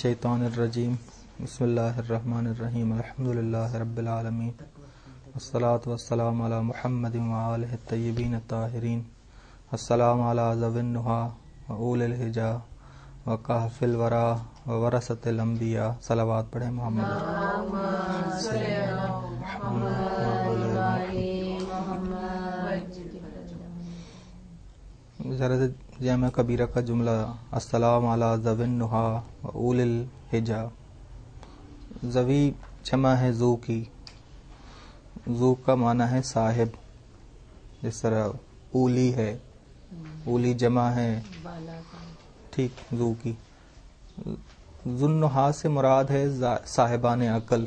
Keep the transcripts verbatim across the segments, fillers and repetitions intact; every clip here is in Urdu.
الشیطان الرجیم بسم اللہ الرحمن الرحیم الحمدللہ رب العالمین والصلاة والسلام علی محمد وآلہ الطیبین الطاہرین السلام علی ذوی النہا وأولی الحجا وکہف الورا وورثۃ الانبیاء. صلوات پڑھیں محمد ذرا جامع کبیرہ کا جملہ السلام علی ذوی النہا وأولی الحجا. ذوی جمع ہے ذو کی، ذو کا معنی ہے صاحب، جس طرح اولی ہے، اولی جمع ہے ٹھیک ذو کی. ذو النہا سے مراد ہے صاحبان عقل،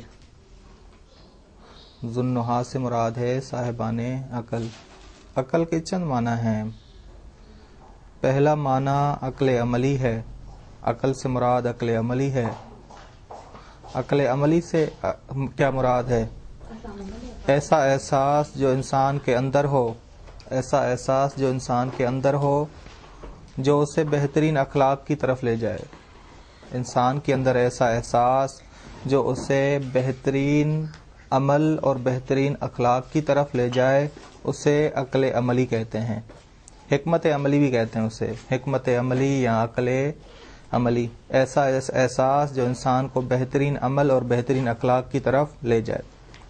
ذو النہا سے مراد ہے صاحبان عقل. عقل کے چند معنی ہیں. پہلا معنی عقل عملی ہے. عقل سے مراد عقل عملی ہے. عقل عملی سے کیا مراد ہے؟ ایسا احساس جو انسان کے اندر ہو، ایسا احساس جو انسان کے اندر ہو جو اسے بہترین اخلاق کی طرف لے جائے. انسان کے اندر ایسا احساس جو اسے بہترین عمل اور بہترین اخلاق کی طرف لے جائے، اسے عقل عملی کہتے ہیں. حکمت عملی بھی کہتے ہیں اسے، حکمت عملی یا عقل عملی. ایسا احساس جو انسان کو بہترین عمل اور بہترین اخلاق کی طرف لے جائے.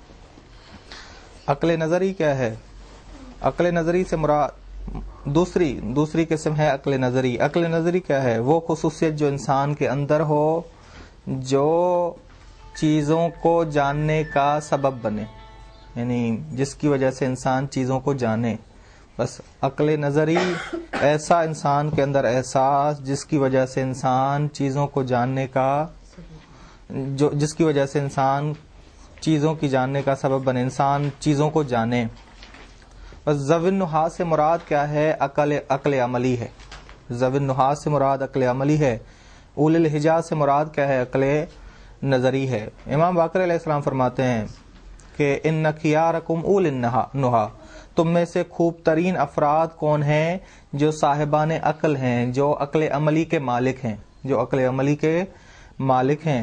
عقل نظری کیا ہے؟ عقل نظری سے مراد دوسری دوسری قسم ہے عقل نظری. عقل نظری کیا ہے؟ وہ خصوصیت جو انسان کے اندر ہو جو چیزوں کو جاننے کا سبب بنے، یعنی جس کی وجہ سے انسان چیزوں کو جانے. بس عقل نظری ایسا انسان کے اندر احساس جس کی وجہ سے انسان چیزوں کو جاننے کا جو جس کی وجہ سے انسان چیزوں کی جاننے کا سبب بنے، انسان چیزوں کو جانے. بس ذوی النہا سے مراد کیا ہے؟ عقل عقل عملی ہے. ذوی النہا سے مراد عقل عملی ہے. اولی الحجا سے مراد کیا ہے؟ عقل نظری ہے. امام باقر علیہ السلام فرماتے ہیں کہ ان خیارکم اولی النہا، تم میں سے خوب ترین افراد کون ہیں؟ جو صاحبان عقل ہیں، جو عقل عملی کے مالک ہیں، جو عقل عملی کے مالک ہیں.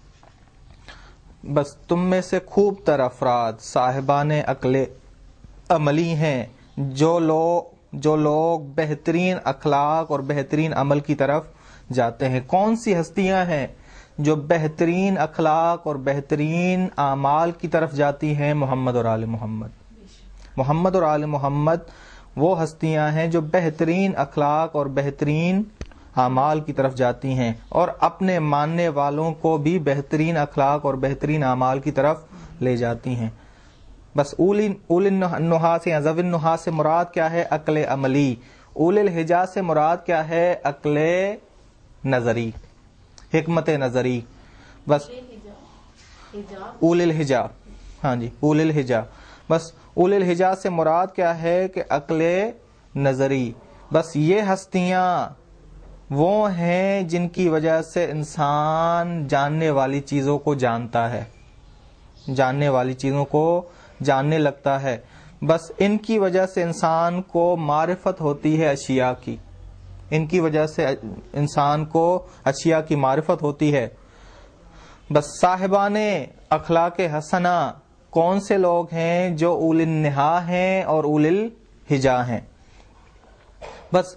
بس تم میں سے خوب تر افراد صاحبان عقل عملی ہیں، جو لوگ جو لوگ بہترین اخلاق اور بہترین عمل کی طرف جاتے ہیں. کون سی ہستیاں ہیں جو بہترین اخلاق اور بہترین اعمال کی طرف جاتی ہیں؟ محمد اور آل محمد. محمد اور آل محمد وہ ہستیاں ہیں جو بہترین اخلاق اور بہترین اعمال کی طرف جاتی ہیں اور اپنے ماننے والوں کو بھی بہترین اخلاق اور بہترین اعمال کی طرف لے جاتی ہیں. بس اولی اولی النہا سے یا ذوی النہا سے مراد کیا ہے؟ عقل عملی. اولی الحجا سے مراد کیا ہے؟ عقل نظری، حکمت نظری. بس اولی الحجا، ہاں جی اولی الحجا. بس اولی الحجا سے مراد کیا ہے کہ عقل نظری. بس یہ ہستیاں وہ ہیں جن کی وجہ سے انسان جاننے والی چیزوں کو جانتا ہے، جاننے والی چیزوں کو جاننے لگتا ہے. بس ان کی وجہ سے انسان کو معرفت ہوتی ہے اشیاء کی، ان کی وجہ سے انسان کو اشیاء کی معرفت ہوتی ہے. بس صاحبان اخلاق حسنہ کون سے لوگ ہیں؟ جو اولی النہا ہیں اور اولی الحجا ہیں. بس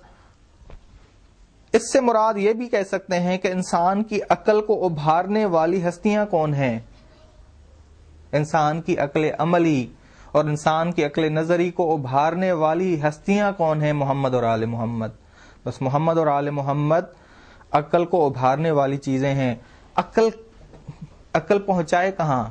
اس سے مراد یہ بھی کہہ سکتے ہیں کہ انسان کی عقل کو ابھارنے والی ہستیاں کون ہیں؟ انسان کی عقل عملی اور انسان کی عقل نظری کو ابھارنے والی ہستیاں کون ہیں؟ محمد اور آل محمد. بس محمد اور آل محمد عقل کو ابھارنے والی چیزیں ہیں. عقل عقل پہنچائے کہاں؟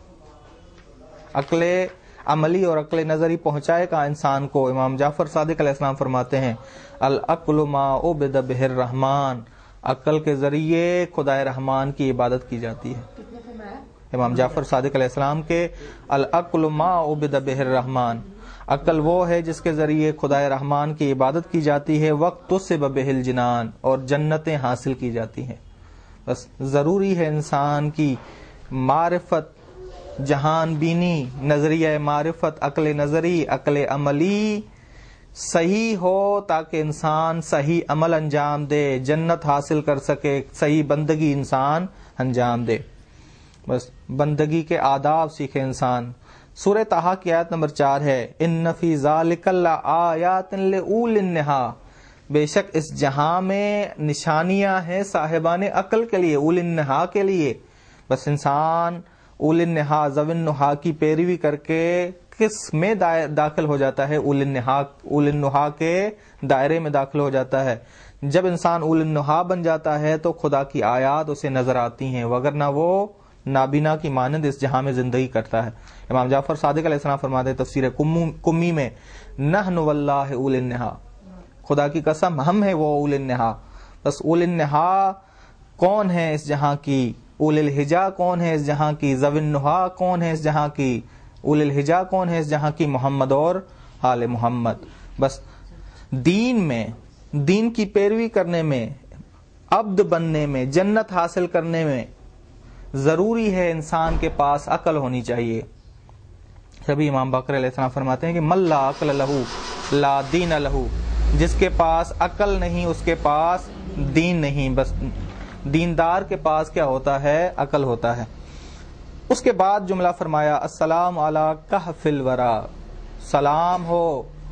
عقل عملی اور عقل نظری پہنچائے کہاں انسان کو؟ امام جعفر صادق علیہ السلام فرماتے ہیں العقل ما عبد بہ الرحمن، عقل کے ذریعے خدا رحمان کی عبادت کی جاتی ہے. امام جعفر صادق علیہ السلام کے العقل ما عبد بہ الرحمن، عقل وہ ہے جس کے ذریعے خدا رحمان کی عبادت کی جاتی ہے. وقت سے بہ الجنان، اور جنتیں حاصل کی جاتی ہیں. بس ضروری ہے انسان کی معرفت، جہان بینی، نظریہ معرفت، عقل نظری، عقل عملی صحیح ہو تاکہ انسان صحیح عمل انجام دے، جنت حاصل کر سکے، صحیح بندگی انسان انجام دے. بس بندگی کے آداب سیکھے انسان. سورہ طٰہٰ کی آیت نمبر چار ہے، ان فی ذالک لآیات لأولی النہیٰ، بے شک اس جہاں میں نشانیاں ہیں صاحبان عقل کے لیے، اولی النہیٰ کے لیے. بس انسان اولی النہیٰ ذوی النہیٰ کی پیروی کر کے کس میں داخل ہو جاتا ہے؟ اولی النہیٰ اولی النہیٰ کے دائرے میں داخل ہو جاتا ہے. جب انسان اولی النہیٰ بن جاتا ہے تو خدا کی آیات اسے نظر آتی ہیں، وگرنہ وہ نابینا کی مانند اس جہاں میں زندگی کرتا ہے. امام جعفر صادق علیہ السلام فرماتے ہیں تفسیر کمی میں، نحن واللہ اولی النہیٰ، خدا کی قسم ہم ہیں وہ اولی النہیٰ. بس اولی النہیٰ کون ہے اس جہاں کی؟ اولی الحجا کون ہے اس جہاں کی؟ ذوی النہیٰ کون ہے اس جہاں کی؟ اولی الحجا کون ہے اس جہاں کی؟ محمد اور آل محمد. بس دین میں، دین کی پیروی کرنے میں، عبد بننے میں، جنت حاصل کرنے میں ضروری ہے انسان کے پاس عقل ہونی چاہیے. سبھی امام باقر علیہ السلام فرماتے ہیں کہ من لا عقل لہو لا دین لہو، جس کے پاس عقل نہیں اس کے پاس دین نہیں. بس دیندار کے پاس کیا ہوتا ہے؟ عقل ہوتا ہے. اس کے بعد جملہ فرمایا، السلام علی کہف الورا، سلام ہو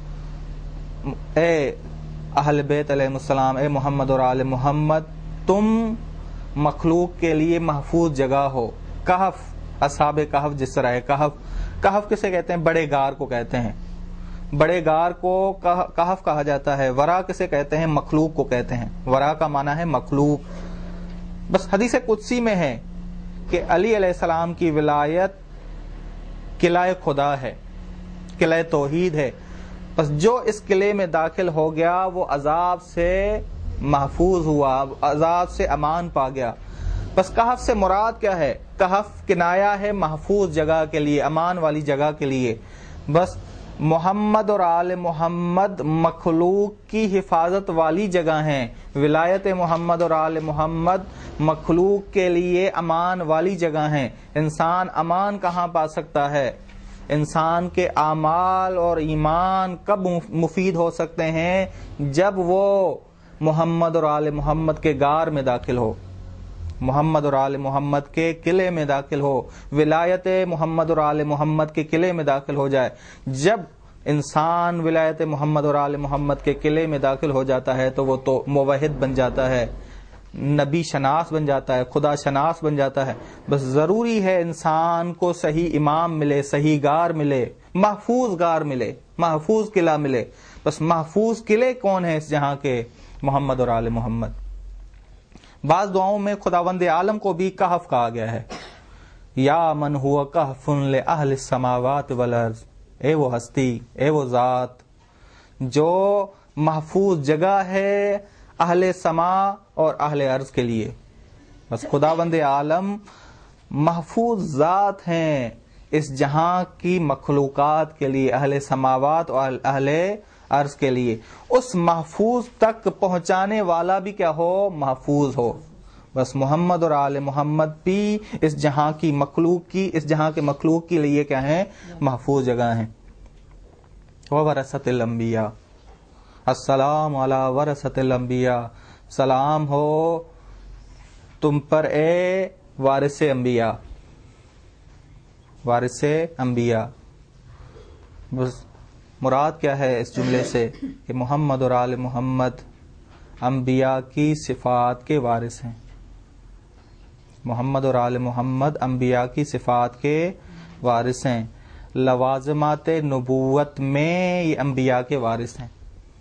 اے اہل بیت علیہ السلام، اے محمد اور آل محمد، تم مخلوق کے لیے محفوظ جگہ ہو. کہف، اصحاب کہف جس طرح ہے. کہف کہف کسے کہتے ہیں؟ بڑے غار کو کہتے ہیں. بڑے غار کو کہف کہا جاتا ہے. ورا کسے کہتے ہیں؟ مخلوق کو کہتے ہیں. ورا کا معنی ہے مخلوق. بس حدیث قدسی میں ہے کہ علی علیہ السلام کی ولایت قلعہ خدا ہے، قلعہ توحید ہے. بس جو اس قلعے میں داخل ہو گیا وہ عذاب سے محفوظ ہوا، عذاب سے امان پا گیا. بس کہف سے مراد کیا ہے؟ کہف کنایا ہے محفوظ جگہ کے لیے، امان والی جگہ کے لیے. بس محمد اور آل محمد مخلوق کی حفاظت والی جگہ ہیں. ولایت محمد اور آل محمد مخلوق کے لیے امان والی جگہ ہیں. انسان امان کہاں پا سکتا ہے؟ انسان کے اعمال اور ایمان کب مفید ہو سکتے ہیں؟ جب وہ محمد اور آل محمد کے غار میں داخل ہو، محمد اور آل محمد کے قلعے میں داخل ہو، ولایت محمد اور آل محمد کے قلعے میں داخل ہو جائے. جب انسان ولایت محمد اور آل محمد کے قلعے میں داخل ہو جاتا ہے تو وہ تو موحد بن جاتا ہے، نبی شناس بن جاتا ہے، خدا شناس بن جاتا ہے. بس ضروری ہے انسان کو صحیح امام ملے، صحیح غار ملے، محفوظ غار ملے، محفوظ قلعہ ملے. بس محفوظ قلعے کون ہیں اس جہاں کے؟ محمد اور آل محمد. بعض دعاؤں میں خداوند عالم کو بھی کہف کہا گیا ہے. یا من ہوا کہف لأہل السماوات والارض، اے وہ ہستی، اے وہ ذات جو محفوظ جگہ ہے اہل سما اور اہل ارض کے لیے. بس خداوند عالم محفوظ ذات ہیں اس جہاں کی مخلوقات کے لیے، اہل سماوات اور اہل عرض کے لیے. اس محفوظ تک پہنچانے والا بھی کیا ہو؟ محفوظ ہو. بس محمد اور آل محمد بھی اس جہاں کی مخلوق کی، اس جہاں کے مخلوق کے لیے کیا ہیں؟ محفوظ جگہ ہیں. وورثۃ الانبیاء، السلام علی ورثۃ الانبیاء، سلام ہو تم پر اے وارث انبیاء، وارث انبیاء. بس مراد کیا ہے اس جملے سے؟ کہ محمد اور آل محمد انبیاء کی صفات کے وارث ہیں. محمد اور آل محمد انبیاء کی صفات کے وارث ہیں. لوازمات نبوت میں یہ انبیاء کے وارث ہیں.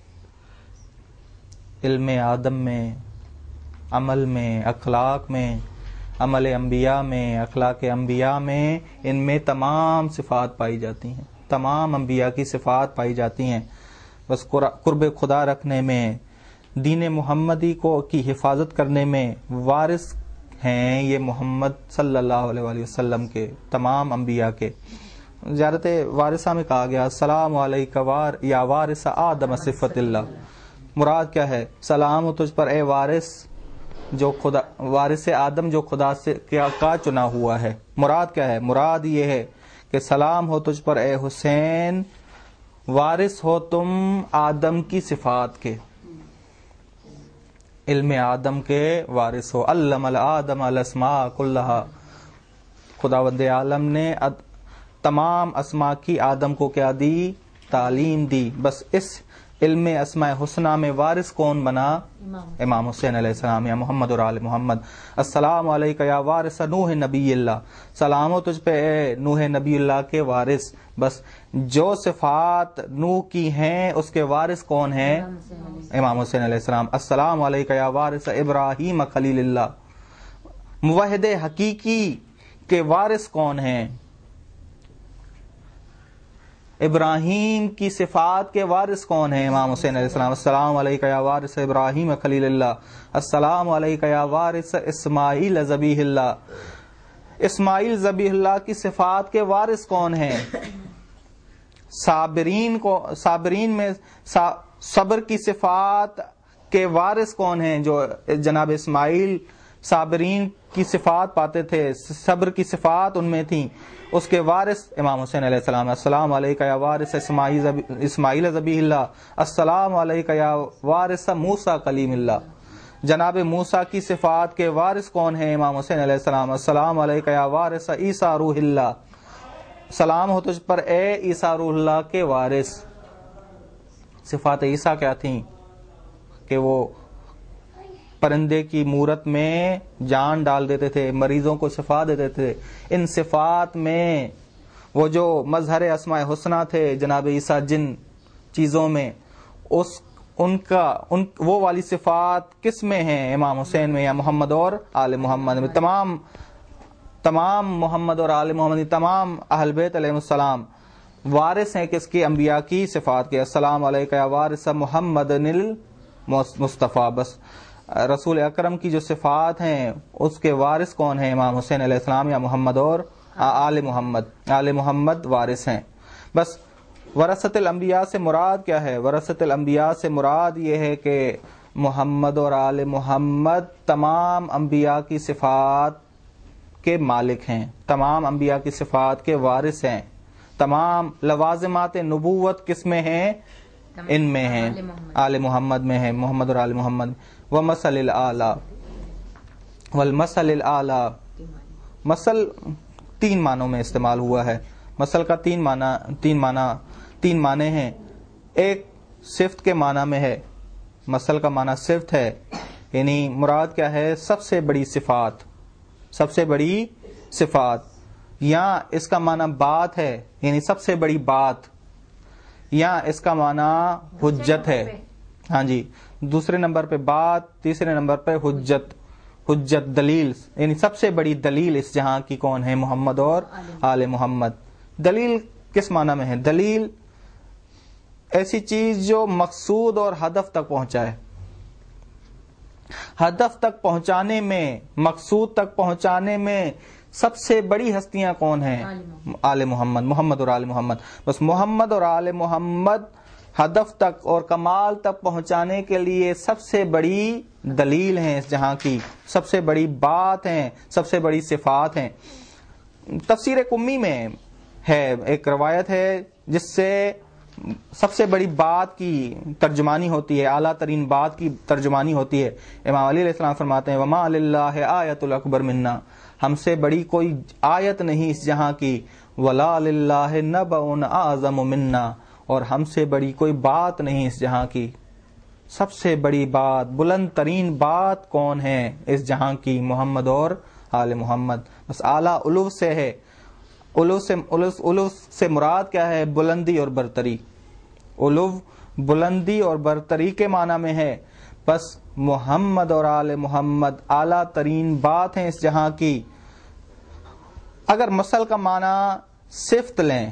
علم آدم میں، عمل میں، اخلاق میں، عمل انبیاء میں، اخلاق انبیاء میں، ان میں تمام صفات پائی جاتی ہیں، تمام انبیاء کی صفات پائی جاتی ہیں. بس قرب خدا رکھنے میں، دین محمدی کو کی حفاظت کرنے میں وارث ہیں یہ محمد صلی اللہ علیہ وآلہ وسلم کے، تمام انبیاء کے. زیارت وارثہ میں کہا گیا السلام علیک یا وارث آدم صفت اللہ. مراد کیا ہے؟ سلام ہو تجھ پر اے وارث جو خدا، وارث آدم جو خدا سے کیا کا چنا ہوا ہے. مراد کیا ہے؟ مراد یہ ہے کہ سلام ہو تجھ پر اے حسین وارث ہو تم آدم کی صفات کے، علم آدم کے وارث ہو. علم الآدم الاسماء کلہا، خداوند عالم نے تمام اسماء کی آدم کو کیا دی؟ تعلیم دی. بس اس علم اسماء حسنہ میں وارث کون بنا؟ امام حسین علیہ السلام یا محمد اور آل محمد. السلام علیکہ یا وارث نوح نبی اللہ، سلام ہو تجھ پہ اے نوح نبی اللہ کے وارث. بس جو صفات نوح کی ہیں اس کے وارث کون ہیں؟ امام حسین علیہ السلام. السلام علیکہ یا وارث ابراہیم خلیل اللہ، موحد حقیقی کے وارث کون ہیں؟ ابراہیم کی صفات کے وارث کون ہیں؟ امام حسین علیہ السلام. السلام علیکہ یا وارث ابراہیم خلیل اللہ، السلام علیکہ یا وارث اسماعیل ذبیح اللہ. اسماعیل ذبیح اللہ کی صفات کے وارث کون ہیں؟ صابرین کو، صابرین میں صبر کی صفات کے وارث کون ہیں؟ جو جناب اسماعیل صابرین کی صفات پاتے تھے، صبر کی صفات ان میں تھیں، اس کے وارث امام حسین علیہ السلام. السلام علیکہ یا وارث اسماعیل اسماعیل ذبیح اللہ، السلام علیکہ یا وارث موسیٰ کلیم اللہ. جناب موسیٰ کی صفات کے وارث کون ہیں؟ امام حسین علیہ السلام. السلام علیکہ یا وارث عیسیٰ روح اللہ، سلام ہو تجھ پر اے عیسیٰ روح اللہ کے وارث. صفات عیسیٰ کیا تھیں؟ کہ وہ پرندے کی مورت میں جان ڈال دیتے تھے، مریضوں کو شفا دیتے تھے. ان صفات میں وہ جو مظہر اسماء حسنہ تھے جناب عیسیٰ جن چیزوں میں، اس ان کا ان وہ والی صفات کس میں ہیں؟ امام حسین میں یا محمد اور آل محمد میں. تمام تمام محمد اور آل محمد، تمام اہل بیت علیہ السلام وارث ہیں کس کی؟ انبیاء کی صفات کے. السلام علیکہ یا وارث محمد المصطفیٰ. بس رسول اکرم کی جو صفات ہیں اس کے وارث کون ہیں؟ امام حسین علیہ السلام یا محمد اور آل محمد. آل محمد وارث ہیں. بس ورثۃ الانبیاء سے مراد کیا ہے؟ ورثۃ الانبیاء سے مراد یہ ہے کہ محمد اور آل محمد تمام انبیاء کی صفات کے مالک ہیں، تمام انبیاء کی صفات کے وارث ہیں. تمام لوازمات نبوت کس میں ہیں؟ ان میں ہیں، آل محمد میں ہیں، محمد اور آل محمد. ومثل الاعلی، والمثل الاعلی، مثل تین معنوں میں استعمال ہوا ہے. مثل کا تین معنی تین معنی تین معنی ہیں. ایک صفت کے معنی میں ہے، مثل کا معنی صفت ہے، یعنی مراد کیا ہے؟ سب سے بڑی صفات، سب سے بڑی صفات. یا اس کا معنی بات ہے، یعنی سب سے بڑی بات، یا اس کا معنی حجت ہے. ہاں جی، دوسرے نمبر پہ بات، تیسرے نمبر پہ حجت. حجت دلیل، یعنی سب سے بڑی دلیل اس جہاں کی کون ہے؟ محمد اور آل محمد. دلیل کس معنی میں ہے؟ دلیل ایسی چیز جو مقصود اور ہدف تک پہنچائے. ہدف تک پہنچانے میں، مقصود تک پہنچانے میں سب سے بڑی ہستیاں کون ہیں؟ آل محمد، محمد اور آل محمد. بس محمد اور آل محمد ہدف تک اور کمال تک پہنچانے کے لیے سب سے بڑی دلیل ہیں اس جہاں کی، سب سے بڑی بات ہیں، سب سے بڑی صفات ہیں. تفسیر قمی میں ہے ایک روایت ہے جس سے سب سے بڑی بات کی ترجمانی ہوتی ہے، اعلیٰ ترین بات کی ترجمانی ہوتی ہے. امام علی علیہ السلام فرماتے ہیں وما للہ آیت الاکبر منا، ہم سے بڑی کوئی آیت نہیں اس جہاں کی، ولا للہ نبأ اعظم منا، اور ہم سے بڑی کوئی بات نہیں اس جہاں کی. سب سے بڑی بات، بلند ترین بات کون ہے اس جہاں کی؟ محمد اور آل محمد. بس اعلیٰ علو سے ہے. علو سے علو سے مراد کیا ہے؟ بلندی اور برتری. علو بلندی اور برتری کے معنی میں ہے. بس محمد اور آل محمد اعلیٰ ترین بات ہیں اس جہاں کی. اگر مثل کا معنی صفت لیں،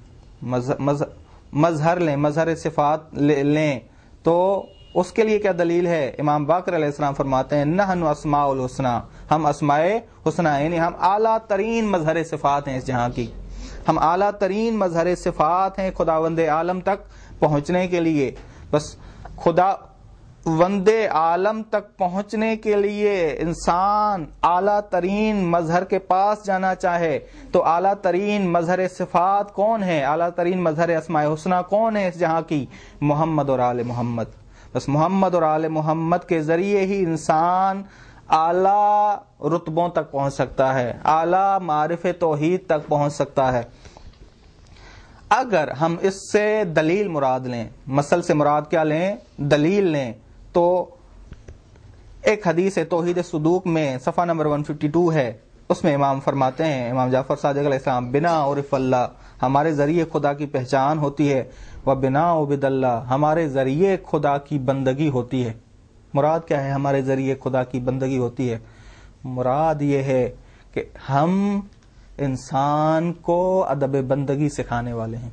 مظہر لیں، مظہر صفات لیں، تو اس کے لیے کیا دلیل ہے؟ امام باقر علیہ السلام فرماتے ہیں نحن اسماء الحسنى، ہم اسماء حسنى، یعنی ہم اعلیٰ ترین مظہر صفات ہیں اس جہاں کی. ہم اعلیٰ ترین مظہر صفات ہیں خداوند عالم تک پہنچنے کے لیے. بس خدا وندے عالم تک پہنچنے کے لیے انسان اعلیٰ ترین مظہر کے پاس جانا چاہے تو اعلیٰ ترین مظہر صفات کون ہے؟ اعلیٰ ترین مظہر اسماء حسنہ کون ہے اس جہاں کی؟ محمد اور آل محمد. بس محمد اور آل محمد کے ذریعے ہی انسان اعلیٰ رتبوں تک پہنچ سکتا ہے، اعلیٰ معرف توحید تک پہنچ سکتا ہے. اگر ہم اس سے دلیل مراد لیں، مثل سے مراد کیا لیں؟ دلیل لیں، تو ایک حدیث توحید صدوق میں صفحہ نمبر ایک سو بائیس ہے، اس میں امام فرماتے ہیں، امام جعفر صادق علیہ السلام، بنا عرف اللہ، ہمارے ذریعے خدا کی پہچان ہوتی ہے، و بنا عبد اللہ، ہمارے ذریعے خدا کی بندگی ہوتی ہے. مراد کیا ہے ہمارے ذریعے خدا کی بندگی ہوتی ہے؟ مراد یہ ہے کہ ہم انسان کو ادب بندگی سکھانے والے ہیں.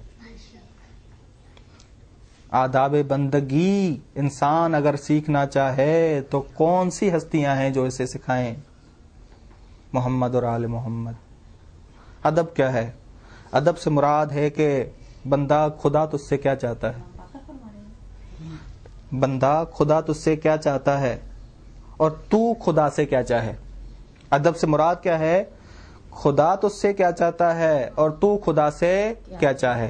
آداب بندگی انسان اگر سیکھنا چاہے تو کون سی ہستیاں ہیں جو اسے سکھائیں؟ محمد اور آل محمد. ادب کیا ہے؟ ادب سے مراد ہے کہ بندہ خدا تجھ سے کیا چاہتا ہے، بندہ خدا تجھ سے کیا چاہتا ہے اور تو خدا سے کیا چاہے. ادب سے مراد کیا ہے؟ خدا تجھ سے کیا چاہتا ہے اور تو خدا سے کیا چاہے.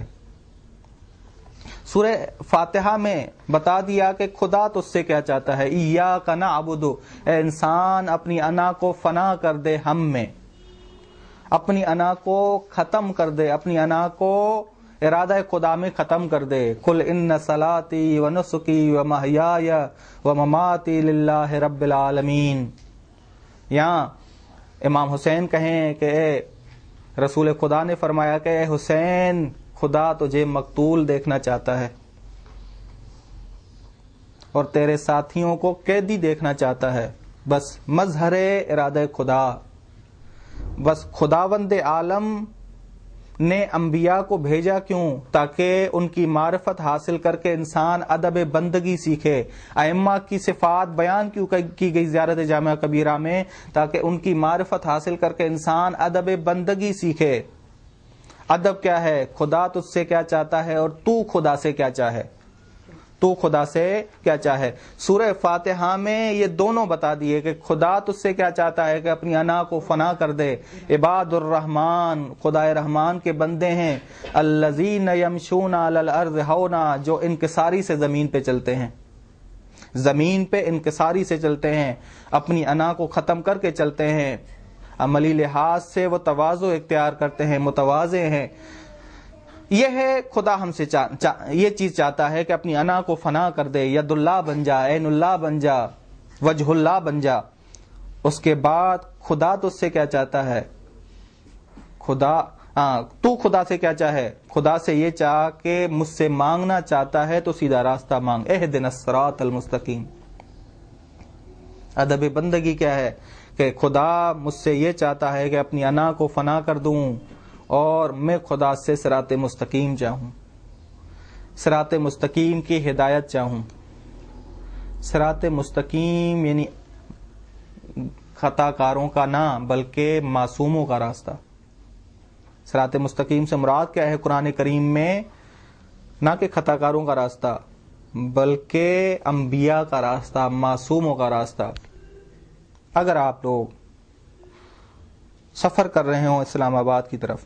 سورہ فاتحہ میں بتا دیا کہ خدا تجھ سے کیا چاہتا ہے. ایاک نعبد، اے انسان اپنی انا کو فنا کر دے ہم میں، اپنی انا کو ختم کر دے، اپنی انا کو ارادہ خدا میں ختم کر دے. قل ان صلاتی و نسکی و محیای و مماتی للہ رب العالمین. یہاں امام حسین کہیں کہ اے رسول خدا نے فرمایا کہ اے حسین، خدا تجھے مقتول دیکھنا چاہتا ہے اور تیرے ساتھیوں کو قیدی دیکھنا چاہتا ہے. بس مظہر ارادہ خدا، بس خداوند عالم نے انبیاء کو بھیجا کیوں؟ تاکہ ان کی معرفت حاصل کر کے انسان ادب بندگی سیکھے. ائمہ کی صفات بیان کیوں کی گئی زیارت جامعہ کبیرہ میں؟ تاکہ ان کی معرفت حاصل کر کے انسان ادب بندگی سیکھے. ادب کیا ہے؟ خدا تجھ سے کیا چاہتا ہے اور تو خدا سے کیا چاہے، تو خدا سے کیا چاہے. سورہ فاتحہ میں یہ دونوں بتا دیے کہ خدا تجھ سے کیا چاہتا ہے کہ اپنی انا کو فنا کر دے. عباد الرحمن، خدا رحمان کے بندے ہیں، الذین یمشون علی الارض ہونا، جو انکساری سے زمین پہ چلتے ہیں، زمین پہ انکساری سے چلتے ہیں، اپنی انا کو ختم کر کے چلتے ہیں، عملی لحاظ سے وہ تواضع اختیار کرتے ہیں، متواضع ہیں. یہ ہے خدا ہم سے چاہ, چاہ, یہ چیز چاہتا ہے کہ اپنی انا کو فنا کر دے، ید اللہ بن جا، عین اللہ بن جا، وجہ اللہ بن جا. اس کے بعد خدا تو اس سے کیا چاہتا ہے؟ خدا ہاں تو خدا سے کیا چاہے؟ خدا سے یہ چاہ کہ مجھ سے مانگنا چاہتا ہے تو سیدھا راستہ مانگ، اہدنا الصراط المستقیم. ادب بندگی کیا ہے؟ کہ خدا مجھ سے یہ چاہتا ہے کہ اپنی انا کو فنا کر دوں اور میں خدا سے صراط مستقیم چاہوں، صراط مستقیم کی ہدایت چاہوں. صراط مستقیم یعنی خطا کاروں کا نہ بلکہ معصوموں کا راستہ. صراط مستقیم سے مراد کیا ہے قرآن کریم میں؟ نہ کہ خطا کاروں کا راستہ بلکہ انبیاء کا راستہ، معصوموں کا راستہ. اگر آپ لوگ سفر کر رہے ہوں اسلام آباد کی طرف،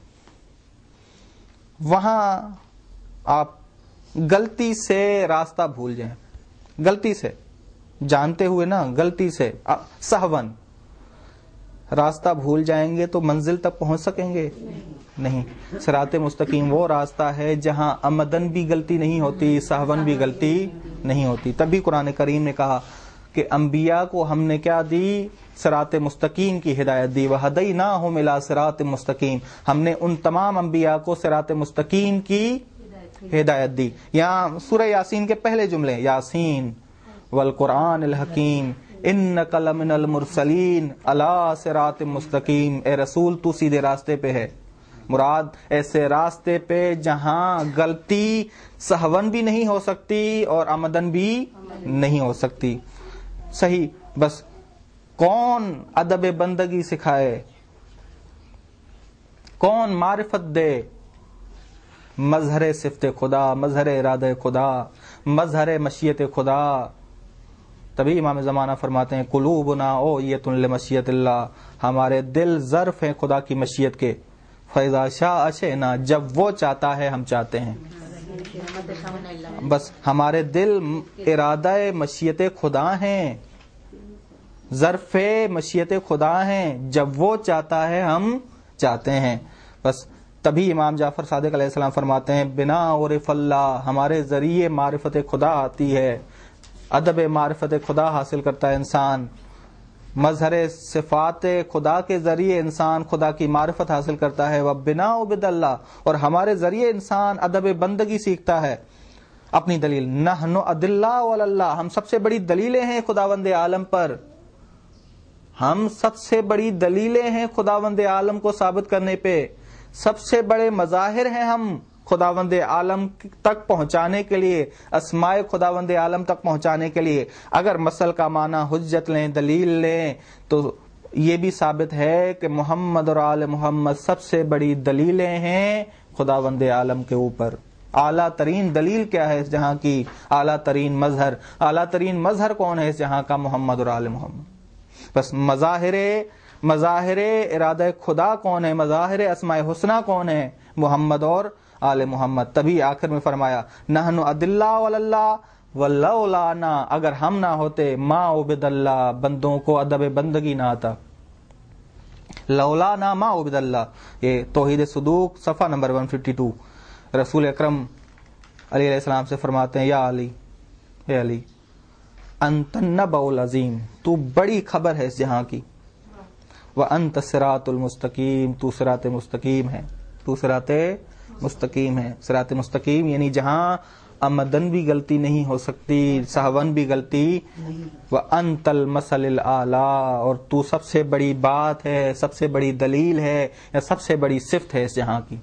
وہاں آپ غلطی سے راستہ بھول جائیں، غلطی سے، جانتے ہوئے نا، غلطی سے سہون راستہ بھول جائیں گے تو منزل تک پہنچ سکیں گے نہیں. صراط مستقیم وہ راستہ ہے جہاں عمدن بھی غلطی نہیں ہوتی، سہون بھی غلطی نہیں ہوتی. تبھی قرآن کریم نے کہا کہ انبیاء کو ہم نے کیا دی؟ صراط مستقیم کی ہدایت دی. وَهَدَيْنَاهُمْ إِلَىٰ صِرَاطٍ مستقیم، ہم نے ان تمام انبیاء کو صراط مستقیم کی ہدایت دی. یہاں سورہ یاسین کے پہلے جملے، یاسین والقرآن الحکیم اِنَّكَ لَمِنَ الْمُرْسَلِينَ عَلَىٰ صِرَاطٍ مستقیم. اے رسول تو سیدھے راستے پہ ہے. مراد ایسے راستے پہ جہاں غلطی سہون بھی نہیں ہو سکتی اور آمدن بھی نہیں ہو سکتی. صحیح. بس کون ادب بندگی سکھائے، کون معرفت دے؟ مظہر صفت خدا، مظہر ارادہ خدا، مظہر مشیت خدا، تبھی امام زمانہ فرماتے ہیں قلوبنا اویۃ لمشیۃ اللہ، ہمارے دل ظرف ہیں خدا کی مشیت کے، فاذا شاء شئنا، جب وہ چاہتا ہے ہم چاہتے ہیں. بس ہمارے دل ارادہ مشیت خدا ہیں، ظرف مشیت خدا ہیں، جب وہ چاہتا ہے ہم چاہتے ہیں. بس تبھی امام جعفر صادق علیہ السلام فرماتے ہیں بنا عرف اللہ، ہمارے ذریعے معرفت خدا آتی ہے، ادب معرفت خدا حاصل کرتا ہے انسان، مظہر صفات خدا کے ذریعے انسان خدا کی معرفت حاصل کرتا ہے. وَبِنَا عُبِدَ اللہ، اور ہمارے ذریعے انسان ادب بندگی سیکھتا ہے. اپنی دلیل نحن ادلہ واللہ، ہم سب سے بڑی دلیلیں ہیں خداوند عالم پر، ہم سب سے بڑی دلیلیں ہیں خداوند عالم کو ثابت کرنے پہ، سب سے بڑے مظاہر ہیں ہم خداوند عالم تک پہنچانے کے لیے، اسماء خداوند عالم تک پہنچانے کے لیے. اگر مسل کا معنی حجت لیں، دلیل لیں، تو یہ بھی ثابت ہے کہ محمد اور آل محمد سب سے بڑی دلیلیں ہیں خداوند عالم کے اوپر. اعلیٰ ترین دلیل کیا ہے اس جہاں کی؟ اعلیٰ ترین مظہر. اعلیٰ ترین مظہر کون ہے اس جہاں کا؟ محمد اور آل محمد. بس مظاہر مظاہر ارادہ خدا کون ہے؟ مظاہر اسماء حسنہ کون ہے؟ محمد اور آل محمد. تبھی آخر میں فرمایا نحن ادلہ واللہ ولولا نا، اگر ہم نہ ہوتے ما عبد اللہ، بندوں کو ادب بندگی نہ آتا. لولا نا ما عبد اللہ، یہ توحید صدوق صفحہ نمبر ایک سو باون. رسول اکرم علی علیہ السلام سے فرماتے ہیں یا علی، اے علی، انت النبأ العظیم، تو بڑی خبر ہے اس جہاں کی، وانت الصراط المستقیم، تو صراط مستقیم ہے، تو صراط مستقیم ہے. صراط مستقیم یعنی جہاں عمدن بھی غلطی نہیں ہو سکتی، سہون بھی غلطی. وانت المثل الاعلی، اور تو سب سے بڑی بات ہے، سب سے بڑی دلیل ہے، یا سب سے بڑی صفت ہے اس جہاں کی.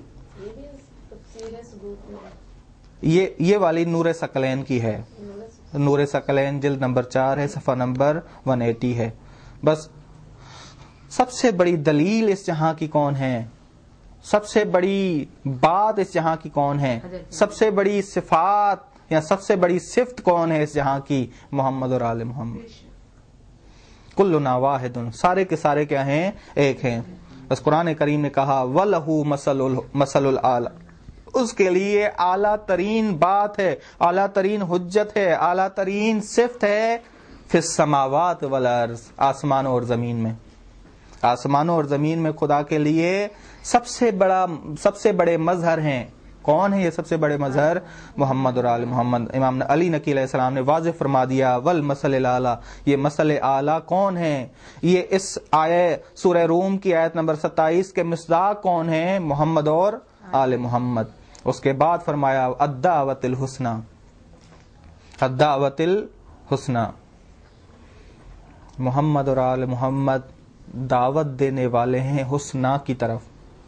یہ یہ والی نور ثقلین کی ہے، نور ثقلین جلد نمبر چار ہے، صفحہ نمبر ایک سو اسی ہے. بس سب سے بڑی دلیل اس جہاں کی کون ہے؟ سب سے بڑی بات اس جہاں کی کون ہے؟ سب سے بڑی صفات یا سب سے بڑی صفت کون ہے اس جہاں کی؟ محمد اور آل محمد. کلنا واحد، سارے کے سارے کیا ہیں؟ ایک ہیں. بس قرآن کریم نے کہا وَلَهُ مَثَلُ الْأَعْلَى، اس کے لیے اعلیٰ ترین بات ہے، اعلیٰ ترین حجت ہے، اعلیٰ ترین صفت ہے فی السماوات والارض، آسمانوں اور زمین میں. آسمانوں اور زمین میں خدا کے لیے سب سے بڑا سب سے بڑے مظہر ہیں. کون ہے یہ سب سے بڑے مظہر؟ محمد اور آل محمد. امام علی نقی علیہ السلام نے واضح فرما دیا والمثل الاعلی، یہ مثل اعلیٰ کون ہے؟ یہ اس آیہ سورہ روم کی آیت نمبر ستائیس کے مصداق کون ہیں؟ محمد اور آل محمد. اس کے بعد فرمایا الدعوۃ الحسنی، الدعوۃ الحسنی، محمد اور آل محمد دعوت دینے والے ہیں حسنہ کی طرف.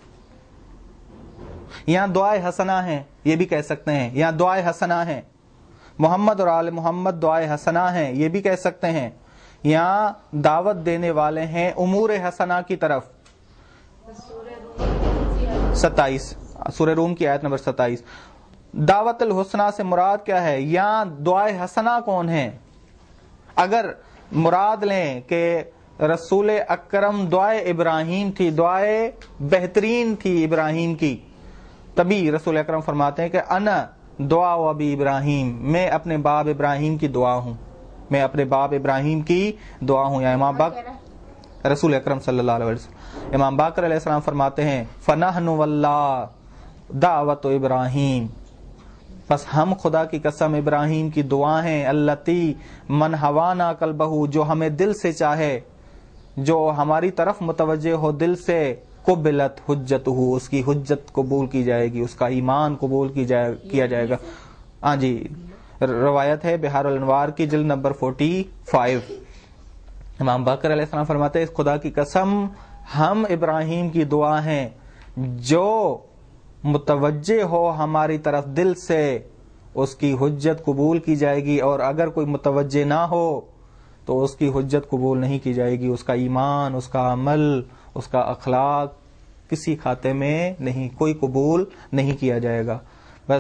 یہاں دعائے حسنہ ہیں، یہ بھی کہہ سکتے ہیں، یہاں دعائے حسنہ ہیں. محمد اور آل محمد دعائے حسنہ ہیں، یہ بھی کہہ سکتے ہیں. یہاں دعوت دینے والے ہیں امور حسنہ کی طرف. ستائیس سورہ روم کی آیت نمبر ستائیس. دعوت الحسنہ سے مراد کیا ہے؟ یہاں دعائے حسنہ کون ہیں؟ اگر مراد لیں کہ رسول اکرم دعائے ابراہیم تھی، دعائے بہترین تھی ابراہیم کی، تبھی رسول اکرم فرماتے ہیں کہ انا دعا و ابی ابراہیم، میں اپنے باپ ابراہیم کی دعا ہوں، میں اپنے باپ ابراہیم کی دعا ہوں. یا امام باقر رسول اکرم صلی اللہ علیہ وسلم، امام باقر علیہ السلام فرماتے ہیں فنحن واللہ دعوت ابراہیم، بس ہم خدا کی قسم ابراہیم کی دعا ہیں، اللتی من ہوانا قلبہ، جو ہمیں دل سے چاہے، جو ہماری طرف متوجہ ہو دل سے، قبلت حجتہ، اس کی حجت قبول کی جائے گی، اس کا ایمان قبول کی جائے کیا جائے گا. ہاں جی، روایت ہے بہار الانوار کی جلد نمبر پینتالیس. امام باقر علیہ السلام فرماتے ہیں خدا کی قسم ہم ابراہیم کی دعا ہیں، جو متوجہ ہو ہماری طرف دل سے اس کی حجت قبول کی جائے گی، اور اگر کوئی متوجہ نہ ہو تو اس کی حجت قبول نہیں کی جائے گی. اس کا ایمان، اس کا عمل، اس کا اخلاق کسی کھاتے میں نہیں، کوئی قبول نہیں کیا جائے گا. بس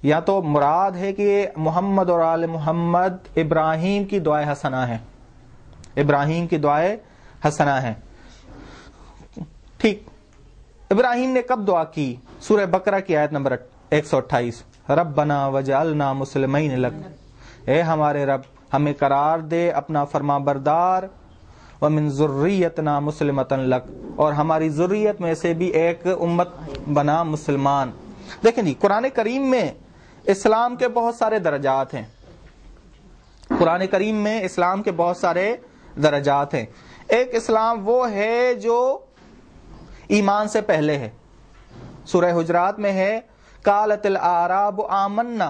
یا تو مراد ہے کہ محمد اور آل محمد ابراہیم کی دعائے حسنہ ہیں، ابراہیم کی دعائے حسنہ ہیں. ٹھیک. ابراہیم نے کب دعا کی؟ سورہ بقرہ کی آیت نمبر ایک سو اٹھائیس، ربنا وجعلنا مسلمین لک، اے ہمارے رب ہمیں قرار دے اپنا فرما بردار، ومن ذریتنا مسلمۃ لک، اور ہماری ذریت میں سے بھی ایک امت بنا مسلمان. دیکھیں جی، قرآن کریم میں اسلام کے بہت سارے درجات ہیں، قرآن کریم میں اسلام کے بہت سارے درجات ہیں. ایک اسلام وہ ہے جو ایمان سے پہلے ہے. سورہ حجرات میں ہے قالت الاعراب آمنا،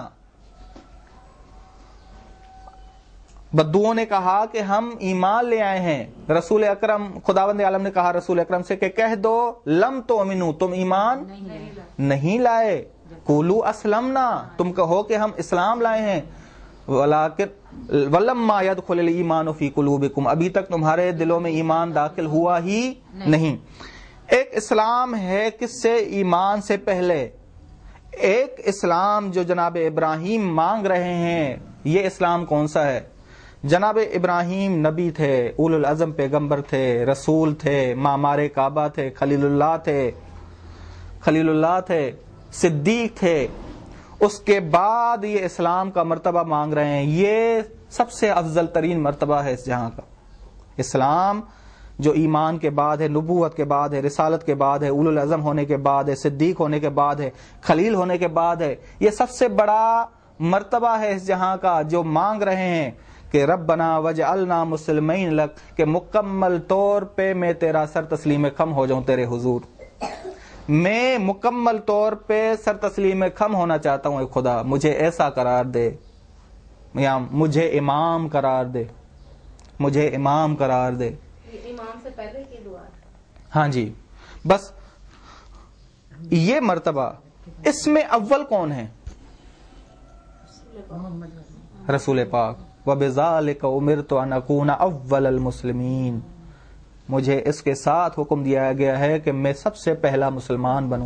بدوؤں نے کہا کہ ہم ایمان لے آئے ہیں. رسول اکرم خداوند عالم نے کہا رسول اکرم سے کہ کہہ دو لم تؤمنو، تم ایمان نہیں لائے. قولوا اسلمنا، تم کہو کہ ہم اسلام لائے ہیں. ولکن ولما يدخل الايمان في قلوبكم، ابھی تک تمہارے دلوں میں ایمان داخل ہوا ہی نہیں. ایک اسلام ہے کس سے؟ ایمان سے پہلے. ایک اسلام جو جناب ابراہیم مانگ رہے ہیں، یہ اسلام کون سا ہے؟ جناب ابراہیم نبی تھے، اولو العزم پیغمبر تھے، رسول تھے، معمار کعبہ تھے، خلیل اللہ تھے خلیل اللہ تھے صدیق تھے. اس کے بعد یہ اسلام کا مرتبہ مانگ رہے ہیں. یہ سب سے افضل ترین مرتبہ ہے اس جہاں کا. اسلام جو ایمان کے بعد ہے، نبوت کے بعد ہے، رسالت کے بعد ہے، اولو العزم ہونے کے بعد ہے، صدیق ہونے کے بعد ہے، خلیل ہونے کے بعد ہے. یہ سب سے بڑا مرتبہ ہے اس جہاں کا، جو مانگ رہے ہیں کہ ربنا وجعلنا مسلمین لک، کہ مکمل طور پہ میں تیرا سر تسلیم خم ہو جاؤں تیرے حضور. میں مکمل طور پہ سر تسلیم خم ہونا چاہتا ہوں. اے خدا مجھے ایسا قرار دے، یا مجھے امام قرار دے، مجھے امام قرار دے. امام سے پہلے کی دعا. ہاں جی. بس یہ مرتبہ. اس میں اول کون ہے؟ رسول پاک. وَبِذَلِكَ أُمِرْتُ أَنْ أَكُونَ أَوَّلَ الْمُسْلِمِينَ، مجھے اس کے ساتھ حکم دیا گیا ہے کہ میں سب سے پہلا مسلمان بنوں.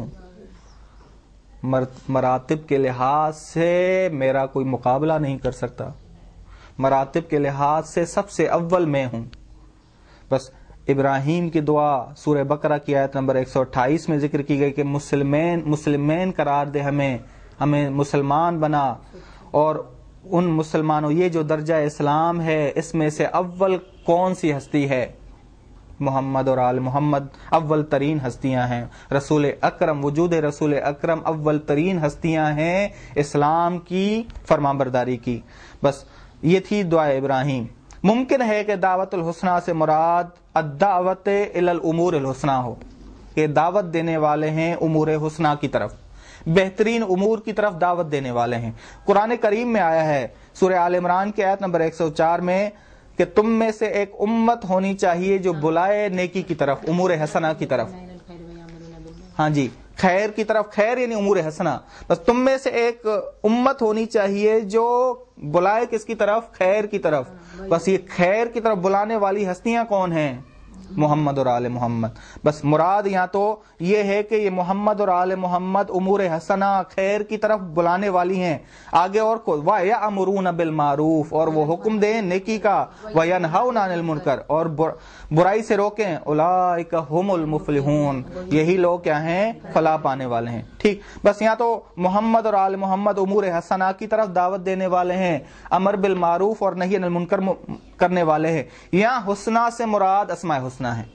مراتب کے لحاظ سے میرا کوئی مقابلہ نہیں کر سکتا، مراتب کے لحاظ سے سب سے اول میں ہوں. بس ابراہیم کی دعا سورہ بقرہ کی آیت نمبر ایک سو اٹھائیس میں ذکر کی گئی کہ مسلمین مسلمین قرار دے ہمیں، ہمیں مسلمان بنا. اور ان مسلمانوں، یہ جو درجہ اسلام ہے اس میں سے اول کون سی ہستی ہے؟ محمد اور آل محمد اول ترین ہستیاں ہیں. رسول اکرم، وجود رسول اکرم اول ترین ہستیاں ہیں اسلام کی فرمانبرداری کی. بس یہ تھی دعا ابراہیم. ممکن ہے کہ دعوت الحسنہ سے مراد الدعوت الی الامور الحسنہ ہو، کہ دعوت دینے والے ہیں امور حسنہ کی طرف، بہترین امور کی طرف دعوت دینے والے ہیں. قرآن کریم میں آیا ہے سورہ آل عمران کی آیت نمبر ایک سو چار میں کہ تم میں سے ایک امت ہونی چاہیے جو بلائے نیکی کی طرف، امور حسنہ کی طرف. ہاں جی، خیر کی طرف. خیر یعنی امور حسنہ. بس تم میں سے ایک امت ہونی چاہیے جو بلائے کس کی طرف؟ خیر کی طرف. بس یہ خیر کی طرف بلانے والی ہستیاں کون ہیں؟ محمد اور آل محمد. بس مراد یہاں تو یہ ہے کہ یہ محمد اور آل محمد امور حسنہ، خیر کی طرف بلانے والی ہیں. آگے اور کو وَيَأْمُرُونَ بِالْمَعْرُوفِ، اور وہ حکم دیں نیکی کا، وَيَنْهَوْنَ عَنِ الْمُنْكَرِ، اور برائی سے روکیں. اولئک هم المفلحون، یہی لوگ کیا ہیں؟ فلاح پانے والے ہیں. ٹھیک. بس یہاں تو محمد اور آل محمد امور حسنہ کی طرف دعوت دینے والے ہیں، امر بالمعروف اور نہی عن المنکر کرنے والے ہیں. یہاں حسنہ سے مراد اسماء حسنہ ہے.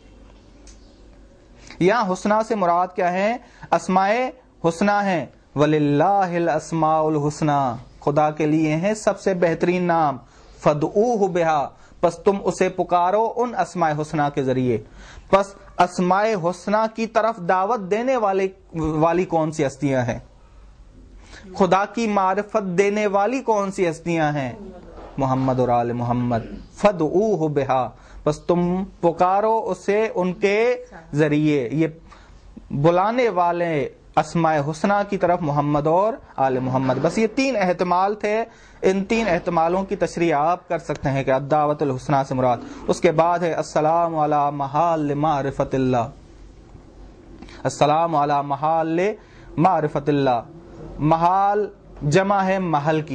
یہاں حسنہ سے مراد کیا ہے؟ اسماء حسنہ ہیں. وَلِلَّهِ الْأَسْمَاءُ الْحُسْنَى، خدا کے لیے ہیں سب سے بہترین نام. فَادْعُوهُ بِهَا، پس تم اسے پکارو ان اسماء حسنہ کے ذریعے. پس اسماء حسنہ کی طرف دعوت دینے والے والی کون سی ہستیاں ہیں؟ خدا کی معرفت دینے والی کون سی ہستیاں ہیں؟ محمد اور آل محمد. فَادْعُوهُ بِهَا، بس تم پکارو اسے ان کے ذریعے. یہ بلانے والے اسماء حسنہ کی طرف محمد اور آل محمد. بس یہ تین احتمال تھے. ان تین احتمالوں کی تشریح آپ کر سکتے ہیں کہ الدعوت الحسنہ سے مراد. اس کے بعد ہے السلام علی محال معرفت اللہ، السلام علی محال معرفت اللہ. محال جمع ہے محل کی.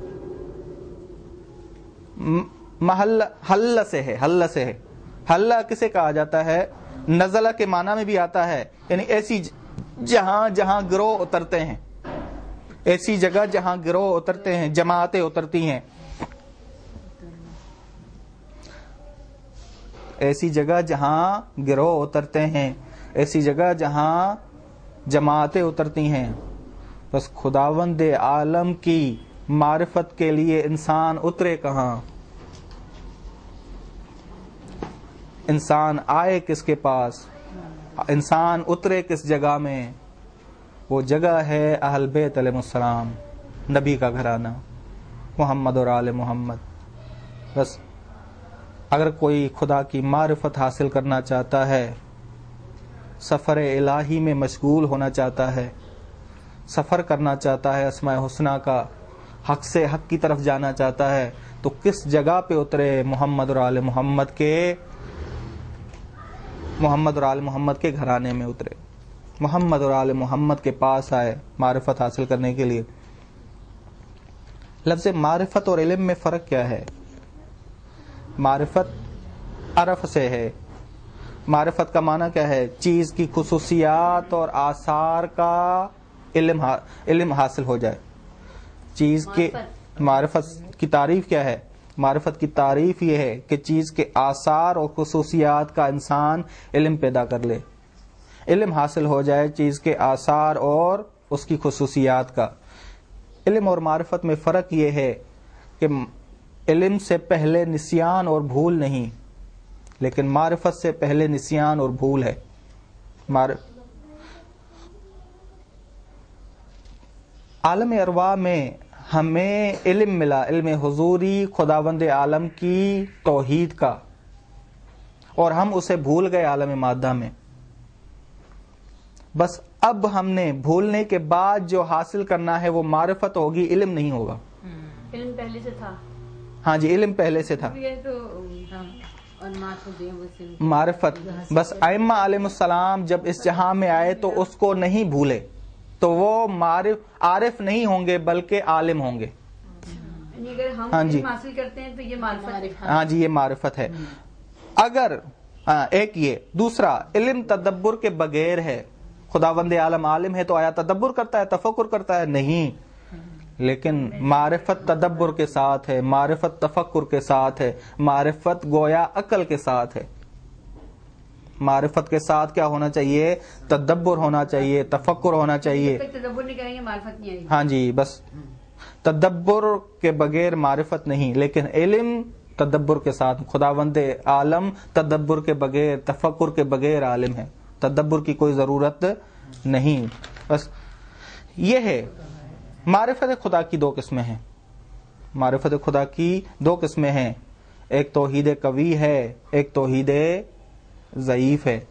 محل حل سے ہے, حل سے ہے. حل کسے کہا جاتا ہے؟ نزلہ کے معنی میں بھی آتا ہے, یعنی ایسی جہاں جہاں گروہ اترتے ہیں, ایسی جگہ جہاں گروہ اترتے ہیں, جماعتیں اترتی ہیں, ایسی جگہ جہاں گروہ اترتے ہیں, ایسی جگہ جہاں جماعتیں اترتی ہیں. بس خداوند عالم کی معرفت کے لیے انسان اترے کہاں؟ انسان آئے کس کے پاس؟ انسان اترے کس جگہ میں؟ وہ جگہ ہے اہل بیت علیہ السلام, نبی کا گھرانہ, محمد اور آل محمد. بس اگر کوئی خدا کی معرفت حاصل کرنا چاہتا ہے, سفر الہی میں مشغول ہونا چاہتا ہے, سفر کرنا چاہتا ہے اسماء حسنہ کا, حق سے حق کی طرف جانا چاہتا ہے, تو کس جگہ پہ اترے؟ محمد اور آل محمد کے محمد اور آل محمد کے گھرانے میں اترے, محمد اور آل محمد کے پاس آئے معرفت حاصل کرنے کے لیے. لفظ معرفت اور علم میں فرق کیا ہے؟ معرفت عرف سے ہے. معرفت کا معنی کیا ہے؟ چیز کی خصوصیات اور آثار کا علم علم حاصل ہو جائے. چیز کے معرفت کی تعریف کیا ہے؟ معرفت کی تعریف یہ ہے کہ چیز کے آثار اور خصوصیات کا انسان علم پیدا کر لے, علم حاصل ہو جائے چیز کے آثار اور اس کی خصوصیات کا. علم اور معرفت میں فرق یہ ہے کہ علم سے پہلے نسیان اور بھول نہیں, لیکن معرفت سے پہلے نسیان اور بھول ہے. عالم ارواح میں ہمیں علم ملا, علم حضوری خداوند عالم کی توحید کا, اور ہم اسے بھول گئے عالم مادہ میں. بس اب ہم نے بھولنے کے بعد جو حاصل کرنا ہے وہ معرفت ہوگی, علم نہیں ہوگا. علم پہلے سے تھا. ہاں جی, علم پہلے سے تھا. معرفت بس ائمہ علیہ السلام جب اس جہاں میں آئے تو اس کو نہیں بھولے, تو وہ معرف عارف نہیں ہوں گے بلکہ عالم ہوں گے. اگر ہم ہاں جی, علم حاصل کرتے ہیں تو یہ معرفت ہے. ہاں جی, یہ معرفت ہے. اگر ایک یہ دوسرا علم تدبر کے بغیر ہے, خداوند عالم عالم ہے تو آیا تدبر کرتا ہے, تفکر کرتا ہے؟ نہیں. لیکن معرفت تدبر کے ساتھ ہے, معرفت تفکر کے ساتھ ہے, معرفت گویا عقل کے ساتھ ہے. معرفت کے ساتھ کیا ہونا چاہیے؟ تدبر ہونا چاہیے, تفکر ہونا چاہیے. تدبر نہیں کریں گے معرفت نہیں آئے گی. ہاں جی, بس تدبر کے بغیر معرفت نہیں, لیکن علم تدبر کے ساتھ. خداوند عالم تدبر کے بغیر, تفکر کے بغیر عالم ہے, تدبر کی کوئی ضرورت نہیں. بس یہ ہے. معرفت خدا کی دو قسمیں ہیں. معرفت خدا کی دو قسمیں ہیں, ایک توحید قوی ہے, ایک توحید ضعیف ہے.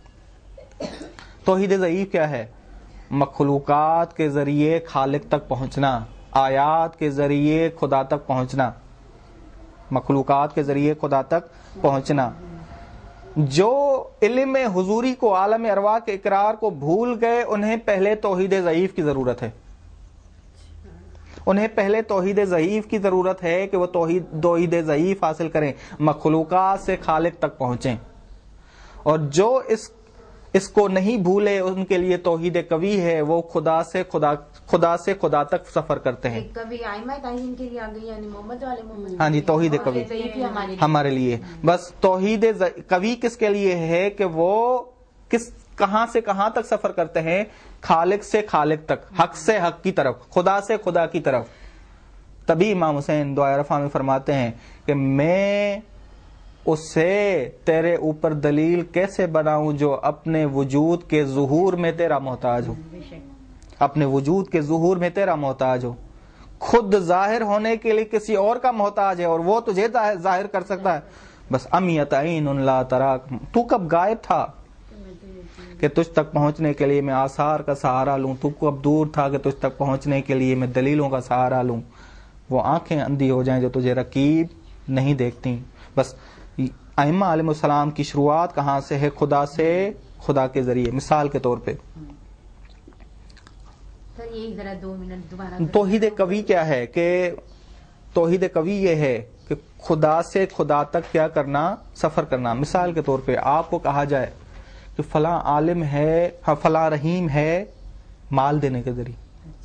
توحید ضعیف کیا ہے؟ مخلوقات کے ذریعے خالق تک پہنچنا, آیات کے ذریعے خدا تک پہنچنا, مخلوقات کے ذریعے خدا تک پہنچنا. جو علم حضوری کو, عالم ارواح کے اقرار کو بھول گئے, انہیں پہلے توحید ضعیف کی ضرورت ہے. انہیں پہلے توحید ضعیف کی ضرورت ہے کہ وہ توحید توحید ضعیف حاصل کریں, مخلوقات سے خالق تک پہنچیں. اور جو اس اس کو نہیں بھولے ان کے لیے توحید قوی ہے, وہ خدا سے خدا خدا سے خدا تک سفر کرتے ہیں. کبھی آئمہ تعین کے لیے آ گئی, یعنی محمد والے محمد. ہاں جی, توحید قوی ہمارے لیے. بس توحید قوی کس کے لیے ہے کہ وہ کس کہاں سے کہاں تک سفر کرتے ہیں؟ خالق سے خالق تک, حق سے حق کی طرف, خدا سے خدا کی طرف. تبھی امام حسین دعائے رفع میں فرماتے ہیں کہ میں اسے تیرے اوپر دلیل کیسے بناؤں جو اپنے وجود کے ظہور میں تیرا محتاج ہو, اپنے وجود کے ظہور میں تیرا محتاج ہو. خود ظاہر ہونے کے لیے کسی اور کا محتاج ہے, اور وہ تجھے ظاہر کر سکتا ہے. بس امیت عین لا تراک, تو کب غائب تھا کہ تجھ تک پہنچنے کے لیے میں آثار کا سہارا لوں؟ تو کب دور تھا کہ تجھ تک پہنچنے کے لیے میں دلیلوں کا سہارا لوں؟ وہ آنکھیں اندھی ہو جائیں جو تجھے رقیب نہیں دیکھتی. بس ائمہ علیہ السلام کی شروعات کہاں سے ہے؟ خدا سے, خدا کے ذریعے. مثال کے طور پہ سر یہی ذرا دو منٹ دوبارہ. توحید قوی کیا ہے کہ توحید قوی یہ ہے کہ خدا سے خدا تک کیا کرنا، سفر کرنا. مثال کے طور پہ آپ کو کہا جائے کہ فلاں عالم ہے، ہاں فلاں رحیم ہے مال دینے کے ذریعے،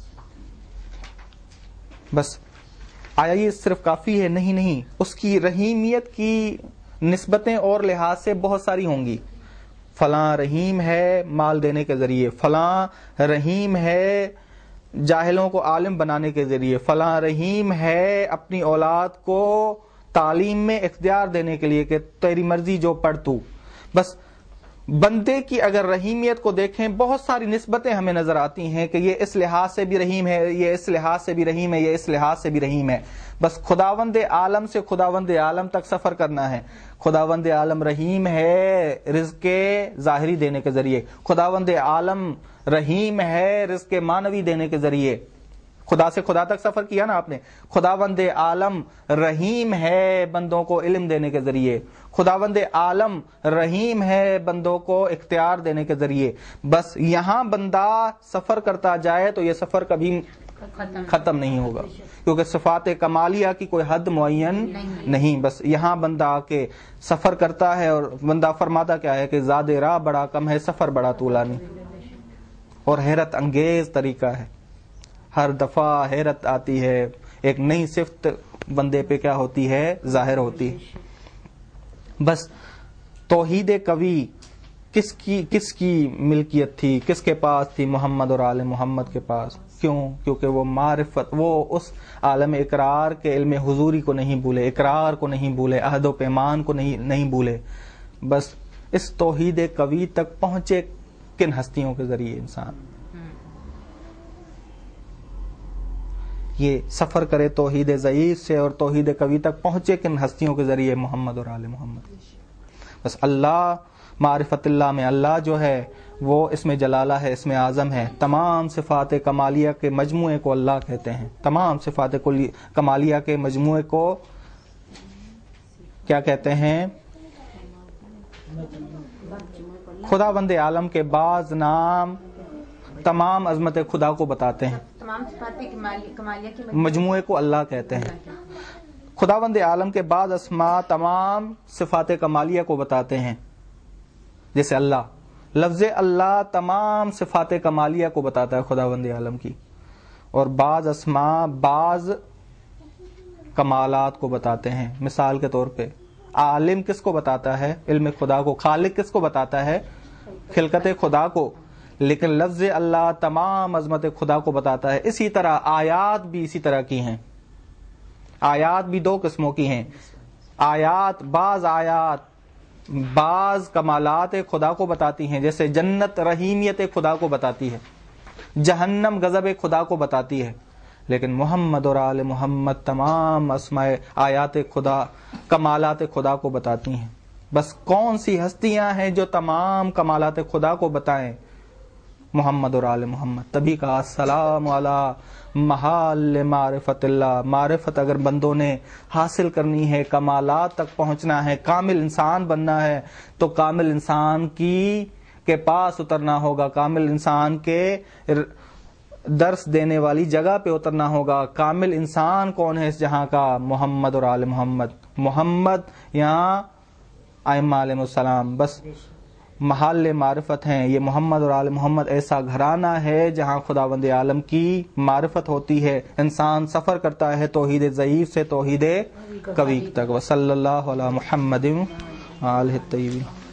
بس آیا یہ صرف کافی ہے؟ نہیں نہیں، اس کی رحیمیت کی نسبتیں اور لحاظ سے بہت ساری ہوں گی. فلاں رحیم ہے مال دینے کے ذریعے، فلاں رحیم ہے جاہلوں کو عالم بنانے کے ذریعے، فلاں رحیم ہے اپنی اولاد کو تعلیم میں اختیار دینے کے لیے کہ تیری مرضی جو پڑھ تو. بس بندے کی اگر رحیمیت کو دیکھیں بہت ساری نسبتیں ہمیں نظر آتی ہیں کہ یہ اس لحاظ سے بھی رحیم ہے، یہ اس لحاظ سے بھی رحیم ہے، یہ اس لحاظ سے بھی رحیم ہے. بس خداوند عالم سے خداوند عالم تک سفر کرنا ہے. خداوند عالم رحیم ہے رزق ظاہری دینے کے ذریعے، خداوند عالم رحیم ہے رزق معنوی دینے کے ذریعے. خدا سے خدا تک سفر کیا نا آپ نے. خداوند عالم رحیم ہے بندوں کو علم دینے کے ذریعے، خداوند عالم رحیم ہے بندوں کو اختیار دینے کے ذریعے. بس یہاں بندہ سفر کرتا جائے تو یہ سفر کبھی ختم نہیں ہوگا، کیونکہ صفات کمالیہ کی کوئی حد معین نہیں. بس یہاں بندہ آ کے سفر کرتا ہے اور بندہ فرماتا کیا ہے کہ زاد راہ بڑا کم ہے، سفر بڑا طولانی. اور حیرت انگیز طریقہ ہے، ہر دفعہ حیرت آتی ہے، ایک نئی صفت بندے پہ کیا ہوتی ہے، ظاہر ہوتی ہے. بس توحید قوی کس کی کس کی ملکیت تھی، کس کے پاس تھی؟ محمد اور آل محمد کے پاس. کیوں؟ کیونکہ وہ معرفت، وہ اس عالم اقرار کے علم حضوری کو نہیں بھولے، اقرار کو نہیں بھولے، عہد و پیمان کو نہیں نہیں بھولے. بس اس توحید قوی تک پہنچے کن ہستیوں کے ذریعے انسان یہ سفر کرے توحید ضعیف سے اور توحید قوی تک پہنچے کن ہستیوں کے ذریعے؟ محمد اور آل محمد. بس اللہ، معرفت اللہ میں اللہ جو ہے وہ اس میں جلالہ ہے، اس میں اعظم ہے. تمام صفات کمالیہ کے مجموعے کو اللہ کہتے ہیں. تمام صفات کمالیہ کے مجموعے کو کیا کہتے ہیں؟ خداوند عالم کے بعض نام تمام عظمت خدا کو بتاتے ہیں، تمام صفات کمالیہ کے مجموعے کو اللہ کہتے ہیں. خداوند عالم کے بعض اسماء تمام صفات کمالیہ کو بتاتے ہیں، جیسے اللہ، لفظ اللہ تمام صفات کمالیہ کو بتاتا ہے خداوند عالم کی. اور بعض اسماء بعض کمالات کو بتاتے ہیں. مثال کے طور پہ عالم کس کو بتاتا ہے؟ علم خدا کو. خالق کس کو بتاتا ہے؟ خلقت خدا کو. لیکن لفظ اللہ تمام عظمت خدا کو بتاتا ہے. اسی طرح آیات بھی اسی طرح کی ہیں. آیات بھی دو قسموں کی ہیں. آیات، بعض آیات بعض کمالات خدا کو بتاتی ہیں، جیسے جنت رحیمیت خدا کو بتاتی ہے، جہنم غضب خدا کو بتاتی ہے. لیکن محمد اور آل محمد تمام اسماء آیات خدا، کمالات خدا کو بتاتی ہیں. بس کون سی ہستیاں ہیں جو تمام کمالات خدا کو بتائیں؟ محمد اور آل محمد. تبھی کہا السلام علی محال معرفت اللہ. معرفت اگر بندوں نے حاصل کرنی ہے، کمالات تک پہنچنا ہے، کامل انسان بننا ہے، تو کامل انسان کی کے پاس اترنا ہوگا، کامل انسان کے درس دینے والی جگہ پہ اترنا ہوگا. کامل انسان کون ہے اس جہاں کا؟ محمد اور آل محمد. محمد یہاں ائمہ علیہ السلام بس محل معرفت ہیں. یہ محمد اور آل محمد ایسا گھرانہ ہے جہاں خداوند عالم کی معرفت ہوتی ہے. انسان سفر کرتا ہے توحید ضعیف سے توحید قوی تک. وصلی اللہ علی محمد وآلہ الطیبین.